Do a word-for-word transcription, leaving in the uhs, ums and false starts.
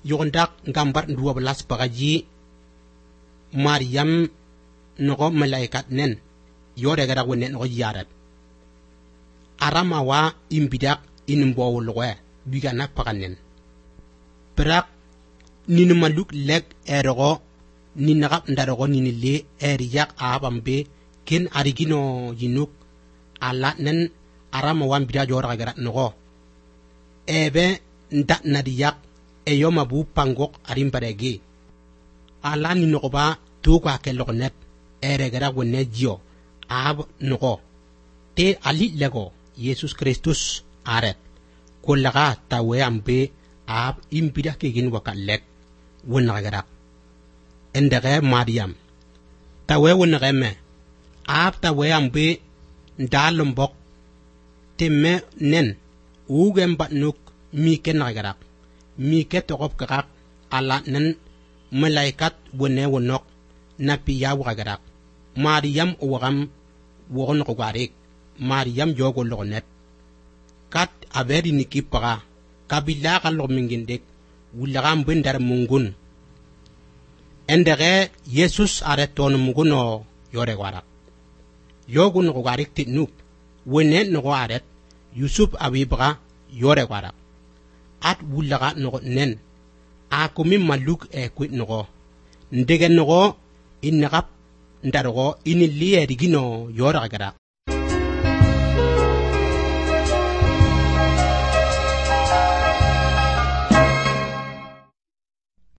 yogondak ngambar nduwa belas bagaji Maryam nogo malaikat nen yore gara wonne nogo yarat arama wa imbidak inimbo wolwe biga nak pakanen brak ninu maluk leg erogo ninagap ndarogo ninile eriyak abambe ken arigino yinuk ala nen arama wa imbida jora gara nogo ebe nda nadiyak eyoma bu pangok arimbarege ala ni nogoba tuka ke lognet ere gara wonne jio ab nogo te ali lego Jesus Kristus aret kolaga tawe ambe ab imbida ke gin wakalek wonna gara endere Maryam tawe wonna gemme ab tawe ambe ndalombok temme nen ugem batnuk mi ken gara mi ke togop kak ala nen malaikat wonne wonok napiya wagara Maryam wagam wogon ko garik Maryam jogo lonet kat aberi nikipaga kabila kallo mingindek wulagam bendar mungun endere Jesus areton muguno yore wara yogun ko garik tinuk wonne no aret Yusuf abibaga yore wara at wulaga no nen akumi maluk e kwit no ndegen no inagap ndarogo iniliye digino yora gara